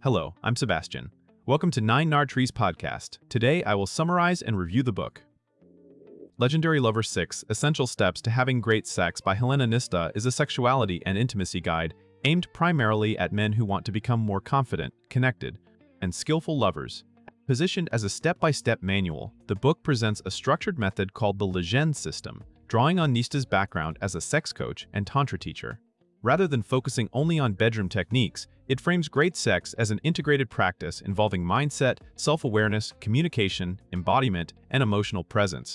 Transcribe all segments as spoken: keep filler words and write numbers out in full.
Hello, I'm Sebastian. Welcome to Nine Nard Trees podcast. Today I will summarize and review the book. Legendary Lover six, Essential Steps to Having Great Sex by Helena Nista is a sexuality and intimacy guide aimed primarily at men who want to become more confident, connected, and skillful lovers. Positioned as a step-by-step manual, the book presents a structured method called the Legend system, drawing on Nista's background as a sex coach and tantra teacher. Rather than focusing only on bedroom techniques, it frames great sex as an integrated practice involving mindset, self-awareness, communication, embodiment, and emotional presence.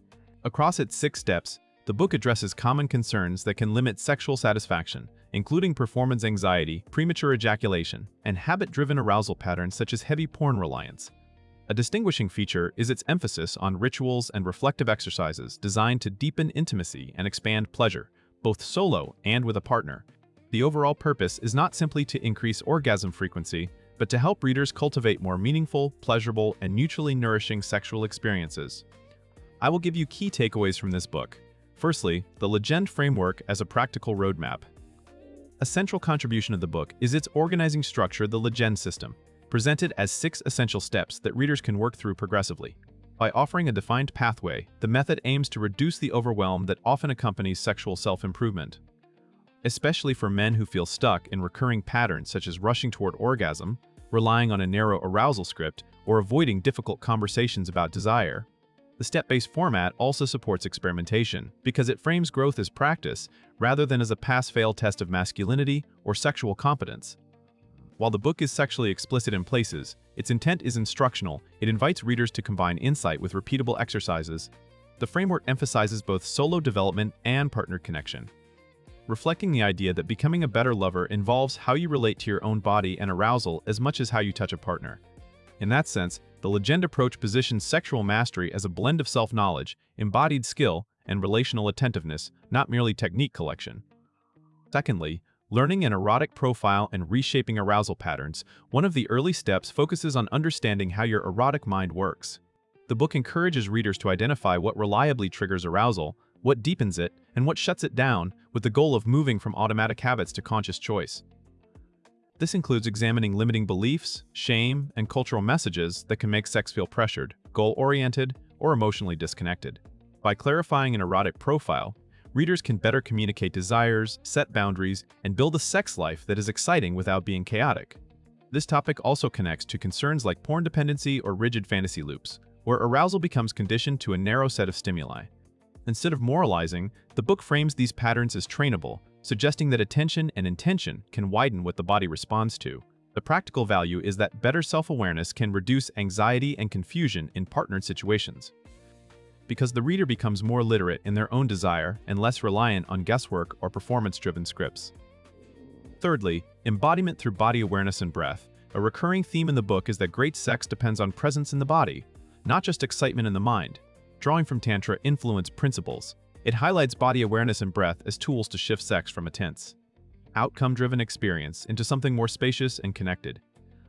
Across its six steps, the book addresses common concerns that can limit sexual satisfaction, including performance anxiety, premature ejaculation, and habit-driven arousal patterns such as heavy porn reliance. A distinguishing feature is its emphasis on rituals and reflective exercises designed to deepen intimacy and expand pleasure, both solo and with a partner. The overall purpose is not simply to increase orgasm frequency, but to help readers cultivate more meaningful, pleasurable, and mutually nourishing sexual experiences. I will give you key takeaways from this book. Firstly, the Legend framework as a practical roadmap. A central contribution of the book is its organizing structure, the Legend system, presented as six essential steps that readers can work through progressively. By offering a defined pathway, the method aims to reduce the overwhelm that often accompanies sexual self-improvement. Especially for men who feel stuck in recurring patterns such as rushing toward orgasm, relying on a narrow arousal script, or avoiding difficult conversations about desire. The step-based format also supports experimentation because it frames growth as practice rather than as a pass-fail test of masculinity or sexual competence. While the book is sexually explicit in places, its intent is instructional. It invites readers to combine insight with repeatable exercises. The framework emphasizes both solo development and partner connection, reflecting the idea that becoming a better lover involves how you relate to your own body and arousal as much as how you touch a partner. In that sense, the Legend approach positions sexual mastery as a blend of self-knowledge, embodied skill, and relational attentiveness, not merely technique collection. Secondly, learning an erotic profile and reshaping arousal patterns. One of the early steps focuses on understanding how your erotic mind works. The book encourages readers to identify what reliably triggers arousal, what deepens it, and what shuts it down, with the goal of moving from automatic habits to conscious choice. This includes examining limiting beliefs, shame, and cultural messages that can make sex feel pressured, goal-oriented, or emotionally disconnected. By clarifying an erotic profile, readers can better communicate desires, set boundaries, and build a sex life that is exciting without being chaotic. This topic also connects to concerns like porn dependency or rigid fantasy loops, where arousal becomes conditioned to a narrow set of stimuli. Instead of moralizing, the book frames these patterns as trainable, suggesting that attention and intention can widen what the body responds to. The practical value is that better self-awareness can reduce anxiety and confusion in partnered situations, because the reader becomes more literate in their own desire and less reliant on guesswork or performance-driven scripts. Thirdly, embodiment through body awareness and breath. A recurring theme in the book is that great sex depends on presence in the body, not just excitement in the mind. Drawing from Tantra influence principles, it highlights body awareness and breath as tools to shift sex from a tense, outcome-driven experience into something more spacious and connected.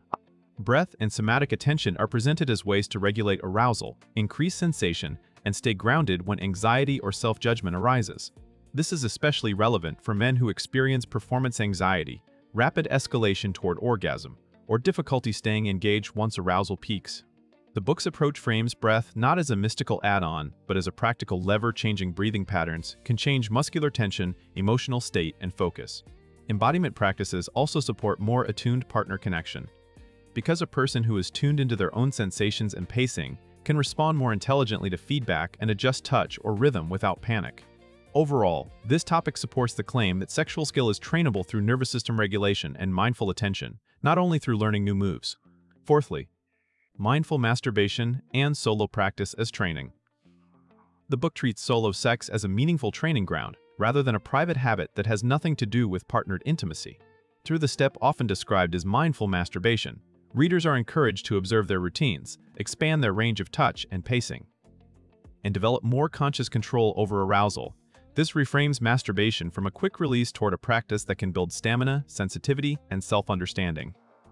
Breath and somatic attention are presented as ways to regulate arousal, increase sensation, and stay grounded when anxiety or self-judgment arises. This is especially relevant for men who experience performance anxiety, rapid escalation toward orgasm, or difficulty staying engaged once arousal peaks. The book's approach frames breath not as a mystical add-on, but as a practical lever. Changing breathing patterns can change muscular tension, emotional state, and focus. Embodiment practices also support more attuned partner connection, because a person who is tuned into their own sensations and pacing can respond more intelligently to feedback and adjust touch or rhythm without panic. Overall, this topic supports the claim that sexual skill is trainable through nervous system regulation and mindful attention, not only through learning new moves. Fourthly, mindful masturbation and solo practice as training. The book treats solo sex as a meaningful training ground, rather than a private habit that has nothing to do with partnered intimacy. Through the step often described as mindful masturbation, readers are encouraged to observe their routines, expand their range of touch and pacing, and develop more conscious control over arousal. This reframes masturbation from a quick release toward a practice that can build stamina, sensitivity, and self-understanding.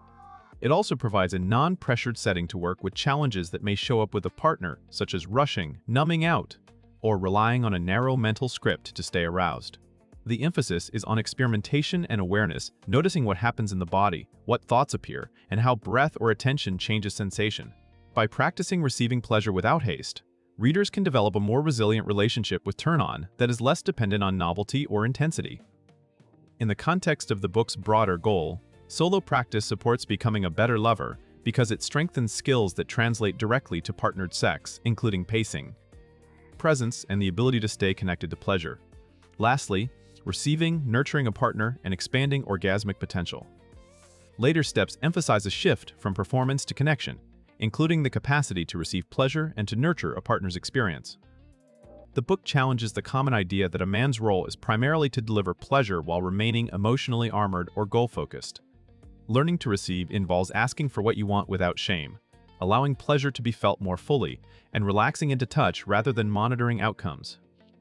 It also provides a non-pressured setting to work with challenges that may show up with a partner, such as rushing, numbing out, or relying on a narrow mental script to stay aroused. The emphasis is on experimentation and awareness, noticing what happens in the body, what thoughts appear, and how breath or attention changes sensation. By practicing receiving pleasure without haste, readers can develop a more resilient relationship with turn-on that is less dependent on novelty or intensity. In the context of the book's broader goal, solo practice supports becoming a better lover because it strengthens skills that translate directly to partnered sex, including pacing, presence, and the ability to stay connected to pleasure. Lastly, receiving, nurturing a partner, and expanding orgasmic potential. Later steps emphasize a shift from performance to connection, including the capacity to receive pleasure and to nurture a partner's experience. The book challenges the common idea that a man's role is primarily to deliver pleasure while remaining emotionally armored or goal-focused. Learning to receive involves asking for what you want without shame, allowing pleasure to be felt more fully, and relaxing into touch rather than monitoring outcomes.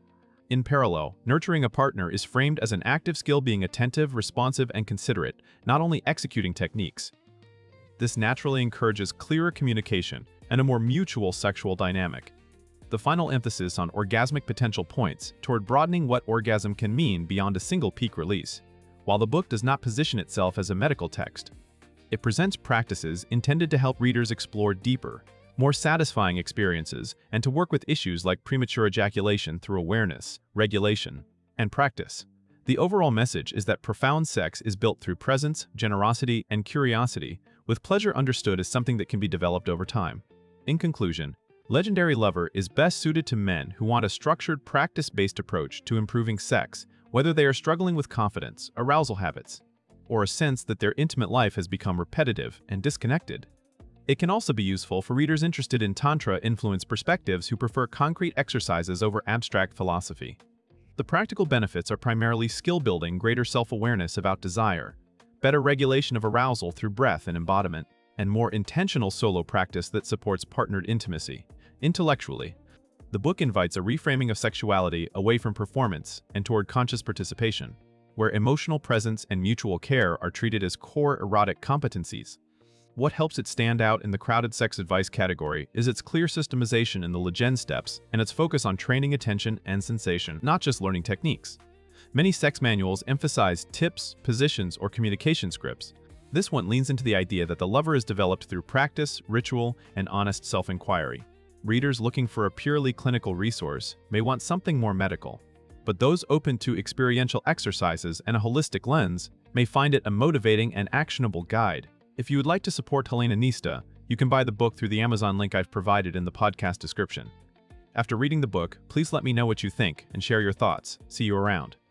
In parallel, nurturing a partner is framed as an active skill, being attentive, responsive, and considerate, not only executing techniques. This naturally encourages clearer communication and a more mutual sexual dynamic. The final emphasis on orgasmic potential points toward broadening what orgasm can mean beyond a single peak release. While the book does not position itself as a medical text, it presents practices intended to help readers explore deeper, more satisfying experiences and to work with issues like premature ejaculation through awareness, regulation, and practice. The overall message is that profound sex is built through presence, generosity, and curiosity, with pleasure understood as something that can be developed over time. In conclusion, Legendary Lover is best suited to men who want a structured, practice-based approach to improving sex, whether they are struggling with confidence, arousal habits, or a sense that their intimate life has become repetitive and disconnected. It can also be useful for readers interested in Tantra-influenced perspectives who prefer concrete exercises over abstract philosophy. The practical benefits are primarily skill-building, greater self-awareness about desire, better regulation of arousal through breath and embodiment, and more intentional solo practice that supports partnered intimacy. Intellectually, the book invites a reframing of sexuality away from performance and toward conscious participation, where emotional presence and mutual care are treated as core erotic competencies. What helps it stand out in the crowded sex advice category is its clear systemization in the Legend steps and its focus on training attention and sensation, not just learning techniques. Many sex manuals emphasize tips, positions, or communication scripts. This one leans into the idea that the lover is developed through practice, ritual, and honest self-inquiry. Readers looking for a purely clinical resource may want something more medical, but those open to experiential exercises and a holistic lens may find it a motivating and actionable guide. If you would like to support Helena Nista, you can buy the book through the Amazon link I've provided in the podcast description. After reading the book, please let me know what you think and share your thoughts. See you around.